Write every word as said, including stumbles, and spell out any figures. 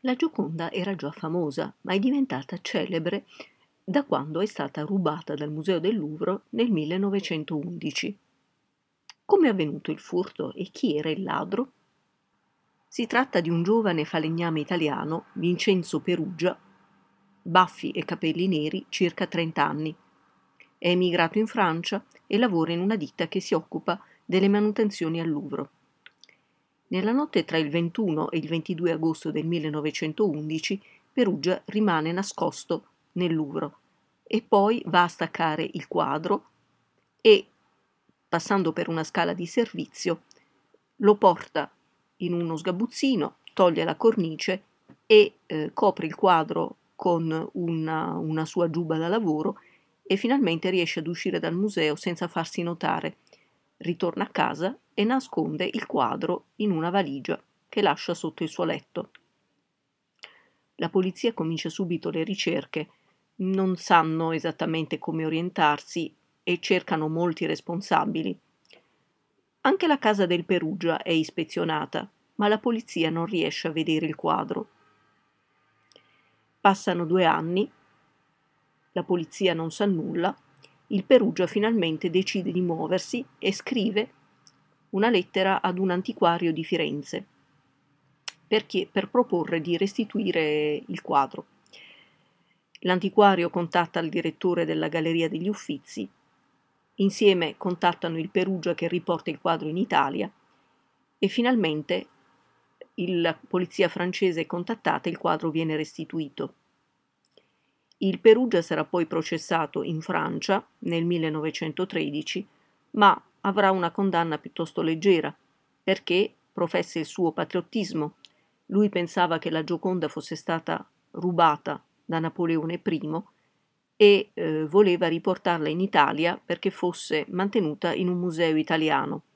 La Gioconda era già famosa, ma è diventata celebre da quando è stata rubata dal Museo del Louvre nel millenovecentoundici. Come è avvenuto il furto e chi era il ladro? Si tratta di un giovane falegname italiano, Vincenzo Perugia, baffi e capelli neri, circa trenta anni. È emigrato in Francia e lavora in una ditta che si occupa delle manutenzioni al Louvre. Nella notte tra il ventuno e il ventidue agosto del millenovecentoundici, Perugia rimane nascosto nel Louvre e poi va a staccare il quadro e, passando per una scala di servizio, lo porta in uno sgabuzzino, toglie la cornice e eh, copre il quadro con una, una sua giubba da lavoro e finalmente riesce ad uscire dal museo senza farsi notare. Ritorna a casa e nasconde il quadro in una valigia che lascia sotto il suo letto. La polizia comincia subito le ricerche, non sanno esattamente come orientarsi e cercano molti responsabili. Anche la casa del Perugia è ispezionata, ma la polizia non riesce a vedere il quadro. Passano due anni, la polizia non sa nulla, il Perugia finalmente decide di muoversi e scrive una lettera ad un antiquario di Firenze perché, per proporre di restituire il quadro. L'antiquario contatta il direttore della Galleria degli Uffizi, insieme contattano il Perugia che riporta il quadro in Italia e finalmente la polizia francese è contattata e il quadro viene restituito. Il Perugia sarà poi processato in Francia nel millenovecentotredici, ma avrà una condanna piuttosto leggera perché professa il suo patriottismo. Lui pensava che la Gioconda fosse stata rubata da Napoleone I e eh, voleva riportarla in Italia perché fosse mantenuta in un museo italiano.